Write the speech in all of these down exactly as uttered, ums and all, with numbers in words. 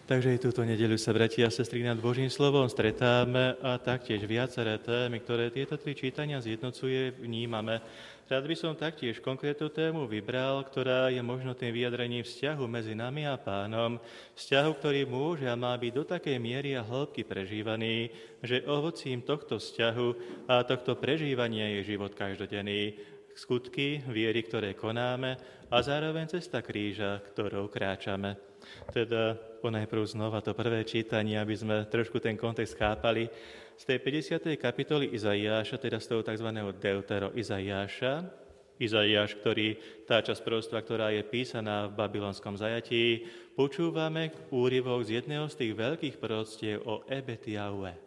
Takže aj túto nedeľu sa, bratia a sestry, nad Božím slovom stretáme a taktiež viaceré témy, ktoré tieto tri čítania zjednocuje, vnímame. Rád by som taktiež konkrétnu tému vybral, ktorá je možno tým vyjadrením vzťahu medzi nami a Pánom, vzťahu, ktorý môže a má byť do takej miery a hĺbky prežívaný, že ovocím tohto vzťahu a tohto prežívania je život každodenný, skutky viery, ktoré konáme a zároveň cesta kríža, ktorou kráčame. Teda ponajprv znova to prvé čítanie, aby sme trošku ten kontext chápali. Z tej päťdesiatej kapitoly Izaiáša, teda z toho tzv. Deutero Izaiáša, Izaiáš, ktorý, tá časť proroctva, ktorá je písaná v babylonskom zajatí, počúvame úryvok z jedného z tých veľkých proroctiev o Ebed Jahve.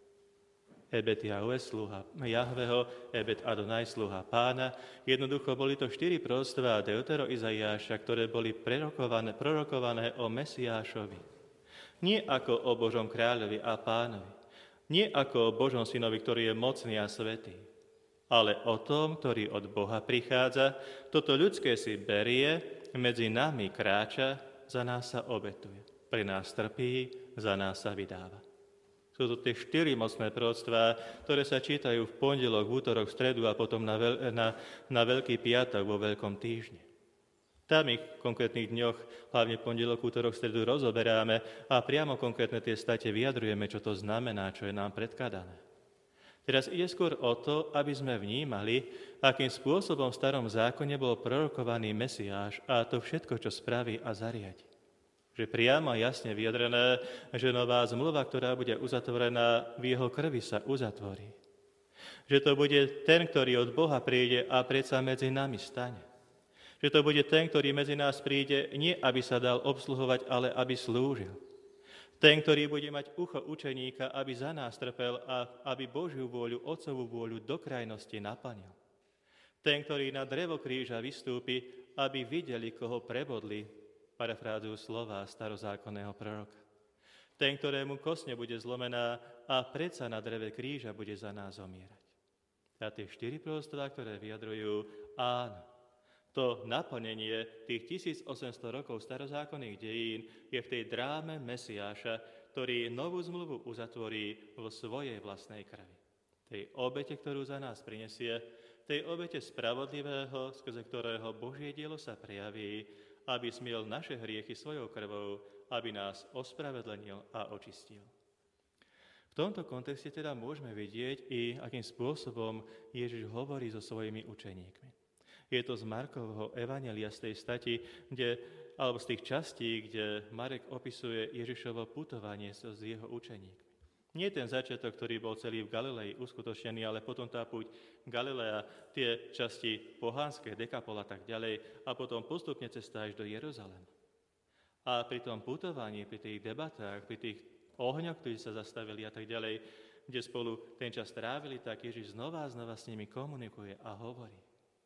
Ebed Jahve, sluha Jahveho, Ebed Adonaj, sluha Pána. Jednoducho boli to štyri proroctvá Deutero Izaiáša, ktoré boli prorokované, prorokované o Mesiášovi. Nie ako o Božom kráľovi a pánovi, nie ako o Božom synovi, ktorý je mocný a svätý, ale o tom, ktorý od Boha prichádza, toto ľudské si berie, medzi nami kráča, za nás sa obetuje, pre nás trpí, za nás sa vydáva. Sú to tie štyri mocné proroctvá, ktoré sa čítajú v pondelok, v útorok, v stredu a potom na, veľ, na, na Veľký piatok vo Veľkom týždni. Tam ich v konkrétnych dňoch, hlavne pondelok, útorok, stredu rozoberáme a priamo konkrétne tie state vyjadrujeme, čo to znamená, čo je nám predkladané. Teraz ide skôr o to, aby sme vnímali, akým spôsobom v starom zákone bol prorokovaný Mesiáš a to všetko, čo spraví a zariadi. Že priamo a jasne vyjadrené, že nová zmluva, ktorá bude uzatvorená, v jeho krvi sa uzatvorí. Že to bude ten, ktorý od Boha príde a predsa medzi nami stane. Že to bude ten, ktorý medzi nás príde, nie aby sa dal obsluhovať, ale aby slúžil. Ten, ktorý bude mať ucho učeníka, aby za nás trpel a aby Božiu vôľu, Otcovú vôľu do krajnosti naplnil. Ten, ktorý na drevo kríža vystúpi, aby videli, koho prebodli, parafrázujú slova starozákonného proroka. Ten, ktorému kosne bude zlomená a predsa na dreve kríža bude za nás zomierať. A tie štyri proroctvá, ktoré vyjadrujú áno. To naplnenie tých tisícosemsto rokov starozákonných dejín je v tej dráme Mesiáša, ktorý novú zmluvu uzatvorí vo svojej vlastnej krvi. Tej obete, ktorú za nás prinesie, tej obete spravodlivého, skrze ktorého Božie dielo sa prejaví, aby smiel naše hriechy svojou krvou, aby nás ospravedlnil a očistil. V tomto kontexte teda môžeme vidieť i akým spôsobom Ježiš hovorí so svojimi učeníkmi. Je to z Markovho evanjelia z tej stati, kde, alebo z tých častí, kde Marek opisuje Ježišovo putovanie s jeho učeníkmi. Nie ten začiatok, ktorý bol celý v Galilei uskutočnený, ale potom tá púť Galilea, tie časti pohánske, Dekapol a tak ďalej, a potom postupne cesta až do Jeruzalema. A pri tom putovaní, pri tých debatách, pri tých ohňoch, ktorí sa zastavili a tak ďalej, kde spolu ten čas trávili, tak Ježiš znova a znova s nimi komunikuje a hovorí.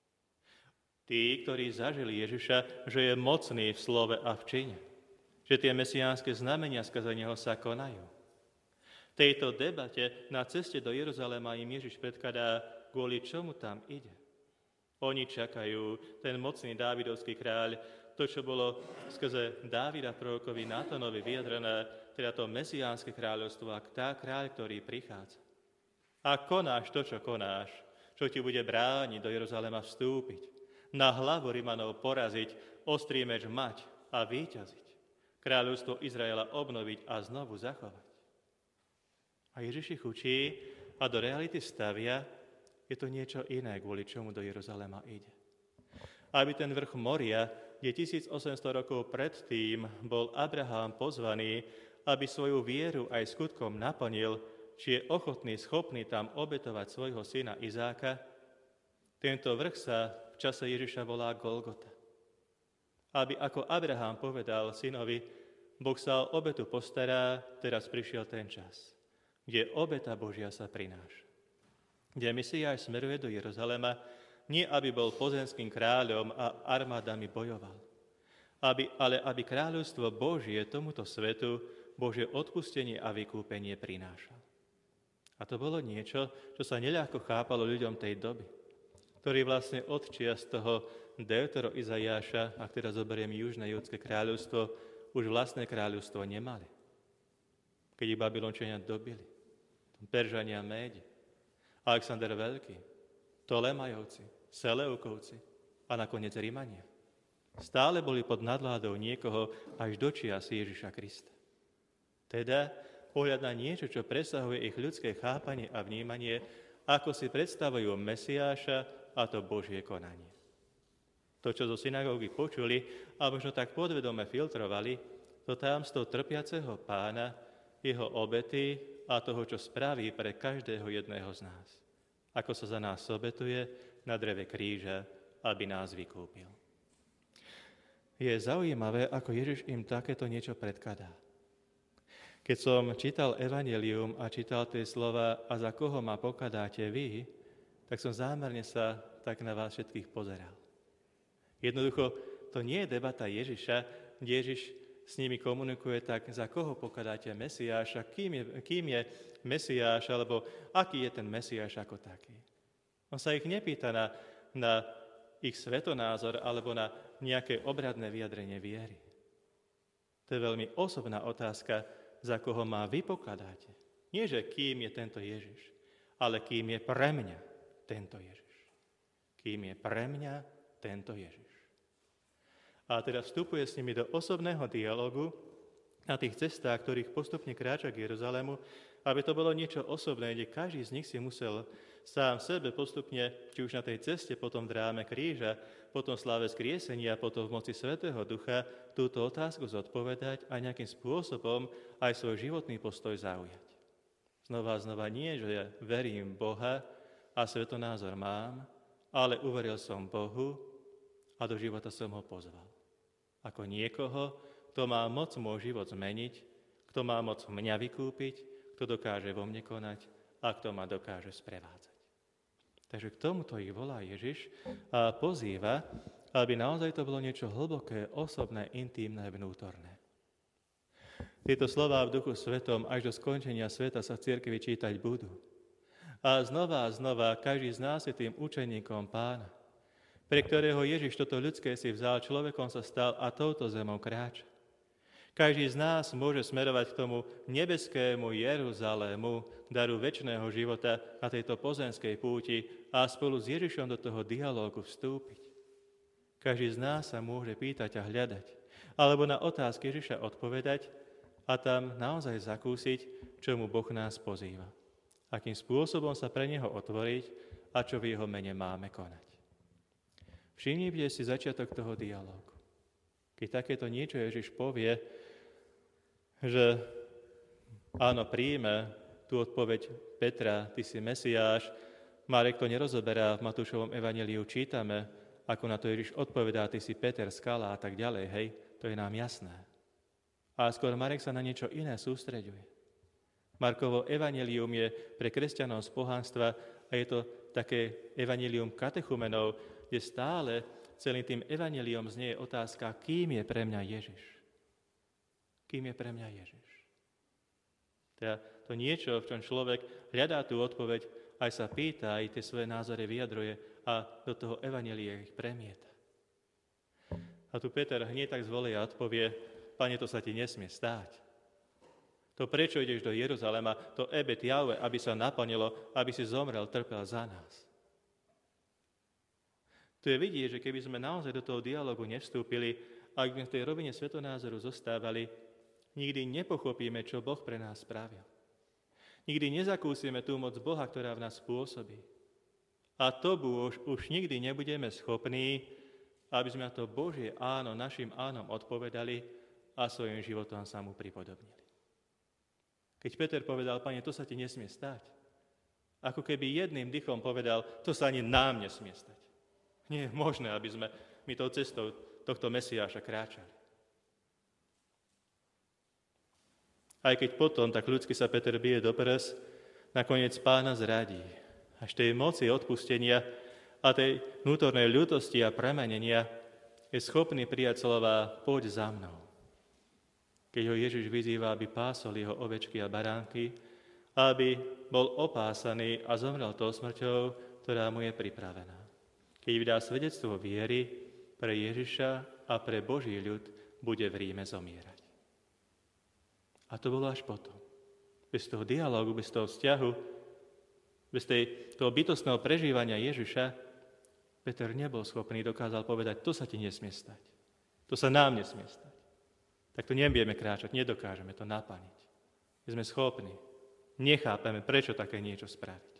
Tí, ktorí zažili Ježiša, že je mocný v slove a v čine, že tie mesiánske znamenia skrze neho sa konajú. V tejto debate na ceste do Jeruzalema im Ježiš predkladá, kvôli čomu tam ide. Oni čakajú, ten mocný Dávidovský kráľ, to, čo bolo skrze Dávida prorokovi Nátonovi vyjadrené, teda to mesiánske kráľovstvo a tá kráľ, ktorý prichádza. A konáš to, čo konáš, čo ti bude brániť do Jeruzalema vstúpiť, na hlavu Rimanov poraziť, ostrý meč mať a víťaziť, kráľovstvo Izraela obnoviť a znovu zachovať. A Ježiš ich učí a do reality stavia, je to niečo iné, kvôli čomu do Jeruzalema ide. Aby ten vrch Moria, kde tisícosemsto rokov predtým bol Abraham pozvaný, aby svoju vieru aj skutkom naplnil, či je ochotný, schopný tam obetovať svojho syna Izáka, tento vrch sa v čase Ježiša volá Golgota. Aby ako Abraham povedal synovi, Boh sa o obetu postará, teraz prišiel ten čas, kde obeta Božia sa prináša. Kde Mesiáš smeruje do Jeruzalema, nie aby bol pozemským kráľom a armádami bojoval, aby, ale aby kráľovstvo Božie tomuto svetu Božie odpustenie a vykúpenie prinášal. A to bolo niečo, čo sa neľahko chápalo ľuďom tej doby, ktorí vlastne od čias toho Deutero Izaiáša, ak teda zoberiem južné judské kráľovstvo, už vlastné kráľovstvo nemali. Keď ich Babylončania dobili, Peržania, Médi, Alexander Veľký, Ptolemajovci, Seleukovci a nakoniec Rimania. Stále boli pod nadvládou niekoho až do čias Ježiša Krista. Teda pohľad na niečo, čo presahuje ich ľudské chápanie a vnímanie, ako si predstavujú Mesiáša a to Božie konanie. To, čo zo synagógy počuli a možno tak podvedome filtrovali, to tajomstvo trpiaceho Pána, jeho obety a toho, čo spraví pre každého jedného z nás. Ako sa za nás obetuje na dreve kríža, aby nás vykúpil. Je zaujímavé, ako Ježiš im takéto niečo predkladá. Keď som čítal Evanjelium a čítal tie slova a za koho ma pokladáte vy, tak som zámerne sa tak na vás všetkých pozeral. Jednoducho, to nie je debata Ježiša, kde Ježiš s nimi komunikuje tak, za koho pokladáte Mesiáša, kým je, kým je Mesiáš, alebo aký je ten Mesiáš ako taký. On sa ich nepýta na, na ich svetonázor alebo na nejaké obradné vyjadrenie viery. To je veľmi osobná otázka, za koho ma vy pokladáte. Nie, že kým je tento Ježiš, ale kým je pre mňa tento Ježiš. Kým je pre mňa tento Ježiš. A teda vstupuje s nimi do osobného dialogu na tých cestách, ktorých postupne kráča k Jeruzalému, aby to bolo niečo osobné, kde každý z nich si musel sám sebe postupne, či už na tej ceste, potom v dráme kríža, potom v sláve skriesenia, potom v moci Svätého Ducha, túto otázku zodpovedať a nejakým spôsobom aj svoj životný postoj zaujať. Znova a znova nie, že ja verím Boha a svetonázor mám, ale uveril som Bohu a do života som ho pozval. Ako niekoho, kto má moc môj život zmeniť, kto má moc mňa vykúpiť, kto dokáže vo mne konať a kto ma dokáže sprevádzať. Takže k tomuto ich volá Ježiš a pozýva, aby naozaj to bolo niečo hlboké, osobné, intímne, vnútorné. Tieto slová v Duchu Svetom až do skončenia sveta sa v cirkvi čítať budú. A znova a znova každý z nás je tým učeníkom Pána, pre ktorého Ježiš toto ľudské si vzal, človekom sa stal a touto zemou kráča. Každý z nás môže smerovať k tomu nebeskému Jeruzalému, daru večného života na tejto pozemskej púti a spolu s Ježišom do toho dialógu vstúpiť. Každý z nás sa môže pýtať a hľadať, alebo na otázky Ježiša odpovedať a tam naozaj zakúsiť, čomu Boh nás pozýva. Akým spôsobom sa pre Neho otvoriť a čo v Jeho mene máme konať. Všimnite si začiatok toho dialógu. Keď takéto niečo Ježiš povie, že áno, príjme tú odpoveď Petra, ty si Mesiáš, Marek to nerozoberá, v Matúšovom evanjeliu čítame, ako na to Ježiš odpovedá, ty si Peter, skala a tak ďalej, hej, to je nám jasné. A skôr Marek sa na niečo iné sústreďuje. Markovo evanjelium je pre kresťanov z pohánstva a je to také evanjelium katechumenov, kde stále celým tým evanjeliom znie otázka, kým je pre mňa Ježiš. Kým je pre mňa Ježiš. Teda to niečo, v čom človek hľadá tú odpoveď, aj sa pýta, aj tie svoje názory vyjadruje a do toho evanjelia ich premieta. A tu Peter hneď tak zvolí a odpovie, Pane, to sa ti nesmie stáť. To, prečo ideš do Jeruzalema, to ebet Jahve, aby sa naplnilo, aby si zomrel, trpel za nás. Tu je vidieť, že keby sme naozaj do toho dialogu nevstúpili, a ak by v tej rovine svetonázoru zostávali, nikdy nepochopíme, čo Boh pre nás spravil. Nikdy nezakúsime tú moc Boha, ktorá v nás pôsobí. A to už, už nikdy nebudeme schopní, aby sme na to Božie áno našim ánom odpovedali a svojim životom sa mu pripodobnili. Keď Peter povedal, Pane, to sa ti nesmie stať, ako keby jedným dychom povedal, to sa ani nám nesmie stať. Nie je možné, aby sme my tou cestou tohto Mesiáša kráčali. Aj keď potom tak ľudsky sa Peter bije do prs, nakoniec Pána zradí. Až tej moci odpustenia a tej vnútornej ľútosti a premenenia je schopný prijať slova poď za mnou. Keď ho Ježiš vyzýva, aby pásol jeho ovečky a baránky, aby bol opásaný a zomrel tou smrťou, ktorá mu je pripravená. Keď vydá svedectvo viery pre Ježiša a pre Boží ľud, bude v Ríme zomierať. A to bolo až potom. Bez toho dialógu, bez toho vzťahu, bez tej, toho bytostného prežívania Ježiša, Peter nebol schopný, dokázal povedať, to sa ti nesmie stať. To sa nám nesmie stať. Tak to nevieme kráčať, nedokážeme to naplniť. My sme schopní, nechápeme, prečo také niečo spraviť.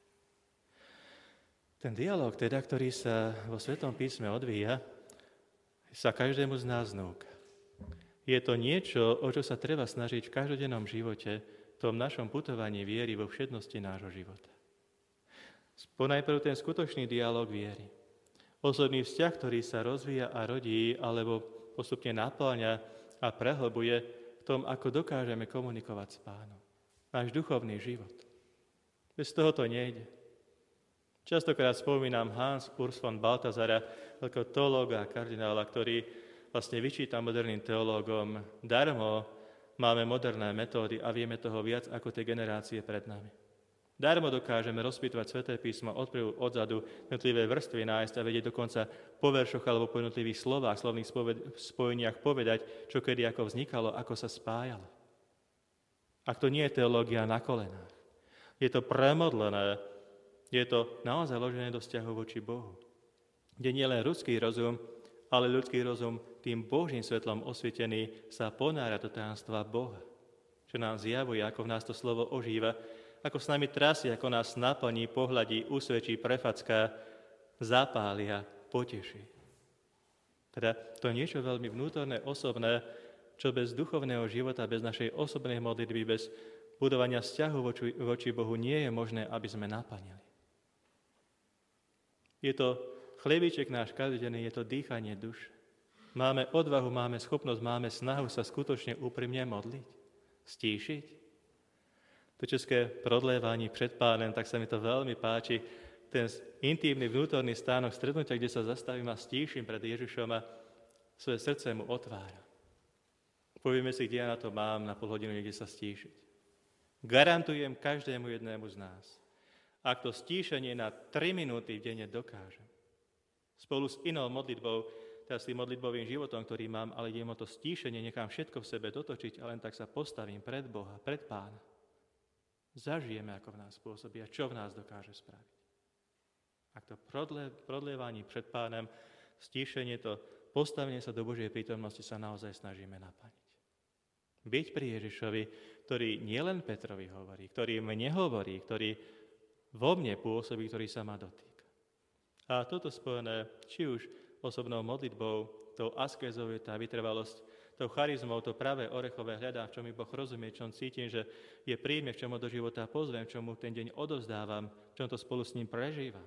Ten dialóg teda, ktorý sa vo Svetom písme odvíja, sa každému z nás núka. Je to niečo, o čo sa treba snažiť v každodennom živote, v tom našom putovaní viery vo všednosti nášho života. Ponajprv ten skutočný dialóg viery. Osobný vzťah, ktorý sa rozvíja a rodí, alebo postupne napĺňa a prehlbuje v tom, ako dokážeme komunikovať s Pánom. Náš duchovný život. Bez toho to nejde. Častokrát spomínam Hans Urs von Balthasara, veľkého teológa a kardinála, ktorý vlastne vyčíta moderným teológom, darmo máme moderné metódy a vieme toho viac ako tie generácie pred nami. Darmo dokážeme rozpýtovať Sväté písmo odprvu, odzadu, jednotlivé vrstvy nájsť a vedieť dokonca po veršoch alebo po jednotlivých slovách, slovných spojeniach povedať, čo kedy ako vznikalo, ako sa spájalo. Ak to nie je teológia na kolenách, je to premodlené, je to naozaj ložené do vzťahu voči Bohu, kde nie len ľudský rozum, ale ľudský rozum tým Božím svetlom osvietený sa ponára do tajomstva Boha, čo nám zjavuje, ako v nás to slovo ožíva, ako s nami trasie, ako nás naplní, pohľadí, usvedčí, prefacká, zapáli a poteší. Teda to je niečo veľmi vnútorné, osobné, čo bez duchovného života, bez našej osobnej modlitby, bez budovania vzťahu voči, voči Bohu nie je možné, aby sme naplnili. Je to chlebíček náš každodenný, je to dýchanie duše. Máme odvahu, máme schopnosť, máme snahu sa skutočne úprimne modliť, stíšiť. To české prodlévanie pred Pánem, tak sa mi to veľmi páči, ten intímny vnútorný stánok stretnutia, kde sa zastavím a stíšim pred Ježišom a svoje srdce mu otváram. Povieme si, kde ja na to mám, na pol hodinu niekde sa stíšiť. Garantujem každému jednému z nás, ak to stíšenie na tri minúty v denne dokážem, spolu s inou modlitbou, teda s tým modlitbovým životom, ktorý mám, ale idem o to stíšenie, nechám všetko v sebe dotočiť a len tak sa postavím pred Boha, pred Pána. Zažijeme, ako v nás pôsobí a čo v nás dokáže spraviť. Ak to prodle, prodlievanie pred Pánem, stíšenie, to postavenie sa do Božej prítomnosti sa naozaj snažíme naplniť. Byť pri Ježišovi, ktorý nielen Petrovi hovorí, ktorý mne hovorí, ktorý vo mne pôsobí, ktorý sa ma dotýka. A toto spojené, či už osobnou modlitbou, tou askézou je tá vytrvalosť, tou charizmou, to pravé orechové hľadám, v čom mi Boh rozumie, v čom cítim, že je príjme, v čom ho do života pozvem, v čom mu ten deň odovzdávam, v čom to spolu s ním prežívam.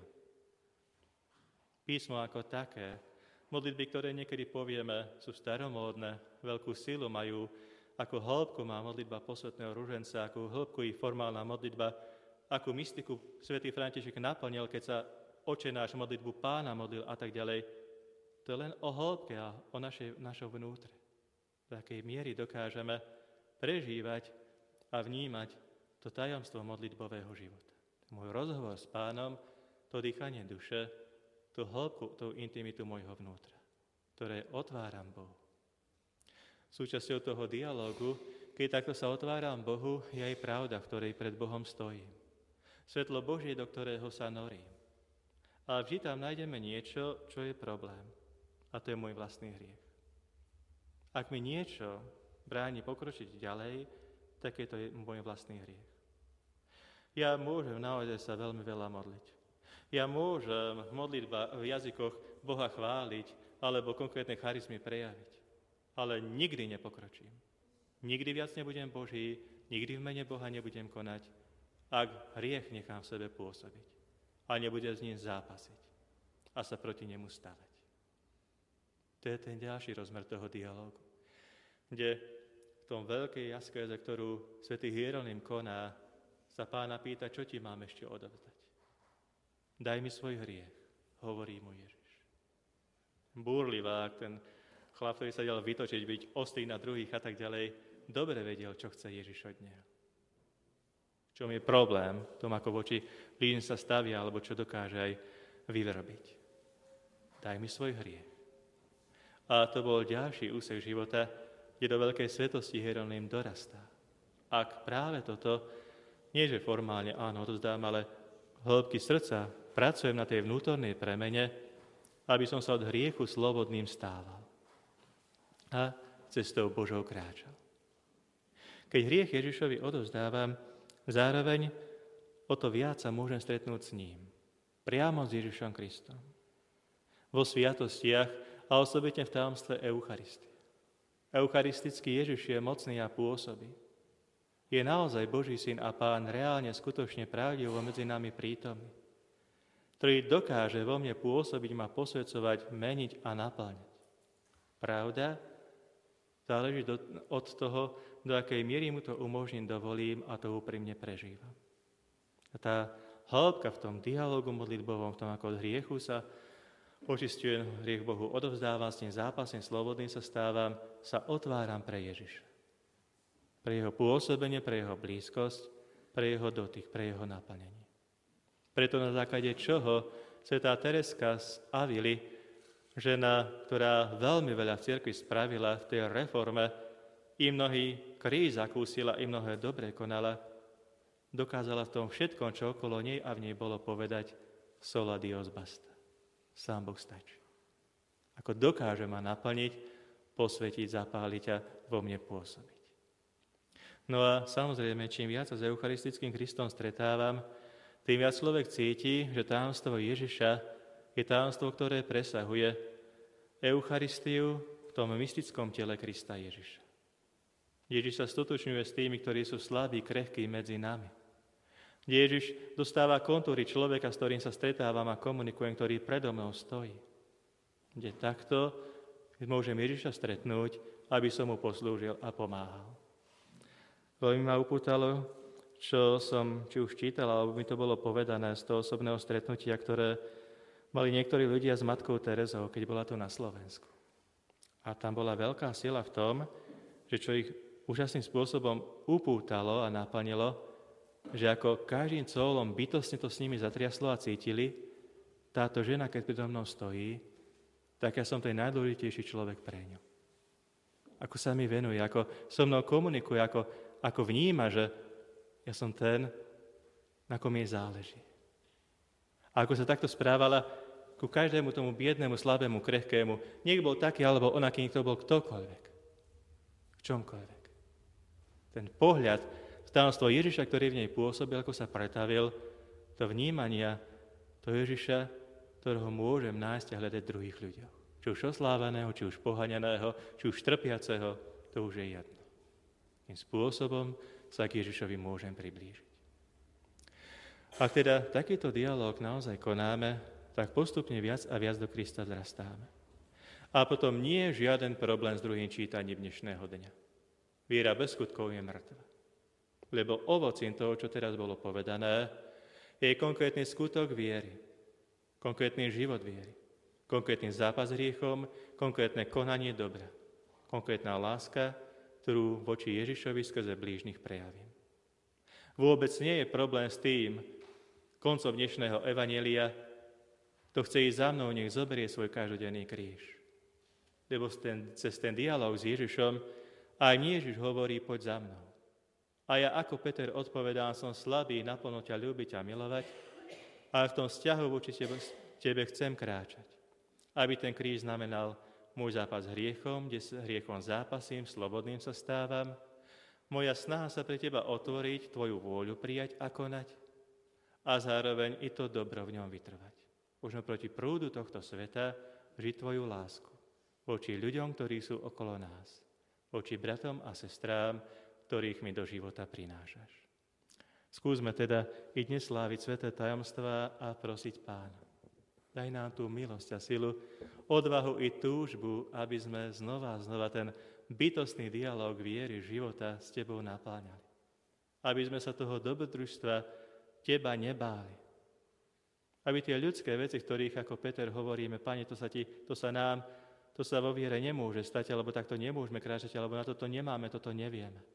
Písmo ako také, modlitby, ktoré niekedy povieme, sú staromódne, veľkú silu majú, ako hĺbku má modlitba posvätného ruženca, akú hĺbku ich formálna modlitba, akú mystiku svätý František naplnil, keď sa Oče náš modlitbu Pána modlil a tak ďalej. To je len o hĺbke a o našej, našom vnútre. V akej miery dokážeme prežívať a vnímať to tajomstvo modlitbového života. Môj rozhovor s Pánom, to dýchanie duše, tú hĺbku, tú intimitu môjho vnútra, ktoré otváram Bohu. Súčasťou toho dialógu, keď takto sa otváram Bohu, je aj pravda, v ktorej pred Bohom stojím. Svetlo Božie, do ktorého sa norím. Ale vždy tam nájdeme niečo, čo je problém. A to je môj vlastný hriech. Ak mi niečo bráni pokročiť ďalej, tak je to môj vlastný hriech. Ja môžem naozaj sa veľmi veľa modliť. Ja môžem v modlitba v jazykoch Boha chváliť alebo konkrétne charizmy prejaviť. Ale nikdy nepokročím. Nikdy viac nebudem Boží, nikdy v mene Boha nebudem konať, ak hriech nechám v sebe pôsobiť a nebudem s ním zápasiť a sa proti nemu stavať. To je ten ďalší rozmer toho dialógu, kde v tom veľkej askéze, ktorú svätý Hieronym koná, sa Pána pýta, čo ti mám ešte odovzdať. Daj mi svoj hriech, hovorí mu Ježiš. Búrlivá, ten chlap, ktorý sa dal vytočiť, byť ostrý na druhých a tak ďalej, dobre vedel, čo chce Ježiš od neho. Čom je problém, tom ako voči blížnym sa stavia, alebo čo dokáže aj vyrobiť. Daj mi svoj hriech. A to bol ďalší úsek života, kde do veľkej svetosti Hieronym dorastá. ak práve toto, nie že formálne áno, odovzdám, ale hĺbky srdca pracujem na tej vnútornej premene, aby som sa od hriechu slobodným stával a cestou Božou kráčal. Keď hriech Ježišovi odovzdávam, zároveň o to viac sa môžem stretnúť s ním, priamo s Ježišom Kristom. Vo sviatostiach a osobitne v tajomstve Eucharistie. Eucharistický Ježiš je mocný a pôsobí. Je naozaj Boží syn a Pán reálne, skutočne, pravdivo medzi nami prítomný, ktorý dokáže vo mne pôsobiť, ma posvedzovať, meniť a naplňať. Pravda záleží do, od toho, do akej miery mu to umožním, dovolím a to úprimne prežívam. A tá hĺbka v tom dialógu modlitbovom, v tom, ako od hriechu sa očistujem, hriech Bohu odovzdávam, s ním zápasím, slobodným sa stávam, sa otváram pre Ježiša. Pre jeho pôsobenie, pre jeho blízkosť, pre jeho dotyk, pre jeho naplnenie. Preto na základe čoho svätá Tereska z Avily, žena, ktorá veľmi veľa v cirkvi spravila v tej reforme, i mnohý kríž zakúsila, i mnohé dobre konala, dokázala v tom všetkom, čo okolo nej a v nej bolo, povedať sola Dios basta. Sám Boh stačí. Ako dokáže ma naplniť, posvetiť, zapáliť a vo mne pôsobiť. No a samozrejme, čím viac sa s eucharistickým Kristom stretávam, tým viac človek cíti, že tajomstvo Ježiša je tajomstvo, ktoré presahuje Eucharistiu v tom mystickom tele Krista Ježiša. Ježiš sa stotočňuje s tými, ktorí sú slabí, krehkí medzi nami. Kde Ježiš dostáva kontúry človeka, s ktorým sa stretávam a komunikujem, ktorý predo mnou stojí. Kde takto môžem Ježiša stretnúť, aby som mu poslúžil a pomáhal. Veľmi ma upútalo, čo som či už čítal, alebo mi to bolo povedané z toho osobného stretnutia, ktoré mali niektorí ľudia s matkou Terezou, keď bola tu na Slovensku. A tam bola veľká sila v tom, že čo ich úžasným spôsobom upútalo a naplnilo, že ako každým cólom bytostne to s nimi zatriaslo a cítili, táto žena, keď predo mnou stojí, tak ja som ten najdôležitejší človek pre ňu. Ako sa mi venuje, ako so mnou komunikuje, ako, ako vníma, že ja som ten, na kom jej záleží. A ako sa takto správala ku každému tomu biednému, slabému, krehkému, nech bol taký alebo onaký, nech to bol ktokoľvek. V čomkoľvek. Ten pohľad, tajomstvo Ježiša, ktorý v nej pôsobil, ako sa pretavil, to vnímania, to Ježiša, ktorého môžem nájsť a hľadať druhých ľuďoch. Či už oslávaného, či už pohaňaného, či už trpiaceho, to už je jedno. Tým spôsobom sa k Ježišovi môžem priblížiť. Ak teda takýto dialóg naozaj konáme, tak postupne viac a viac do Krista vzrastáme. A potom nie je žiaden problém s druhým čítaním dnešného dňa. Viera bez skutkov je mŕtva. Lebo ovocím toho, čo teraz bolo povedané, je konkrétny skutok viery, konkrétny život viery, konkrétny zápas s hriechom, konkrétne konanie dobra, konkrétna láska, ktorú voči Ježišovi skrze blížnych prejavím. Vôbec nie je problém s tým, koncom dnešného evanjelia, kto chce ísť za mnou, nech zoberie svoj každodenný kríž. Lebo ten, cez ten dialóg s Ježišom aj mi Ježiš hovorí, poď za mnou. A ja ako Peter odpovedám, som slabý, naplno ťa ľúbiť a milovať, ale v tom vzťahu voči tebe, tebe chcem kráčať. Aby ten kríž znamenal môj zápas s hriechom, kde s hriechom zápasím, slobodným sa stávam, moja snaha sa pre teba otvoriť, tvoju vôľu prijať a konať a zároveň i to dobro v ňom vytrvať. Možno proti prúdu tohto sveta žiť tvoju lásku voči ľuďom, ktorí sú okolo nás, voči bratom a sestrám, ktorých mi do života prinášaš. Skúsme teda i dnes sláviť sväté tajomstvá a prosiť Pána. Daj nám tú milosť a silu, odvahu i túžbu, aby sme znova a znova ten bytostný dialóg viery, života s tebou napláňali. Aby sme sa toho dobrodružstva teba nebáli. Aby tie ľudské veci, ktorých ako Peter hovoríme, Pane, to sa, ti, to sa nám, to sa vo viere nemôže stať, alebo takto nemôžeme kráčať, alebo na toto nemáme, toto nevieme.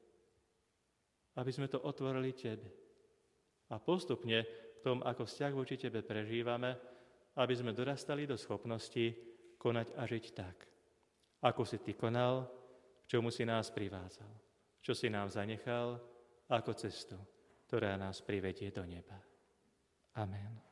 Aby sme to otvorili tebe. A postupne v tom, ako vzťah voči tebe prežívame, aby sme dorastali do schopnosti konať a žiť tak, ako si ty konal, k čomu si nás privádzal, čo si nám zanechal ako cestu, ktorá nás privedie do neba. Amen.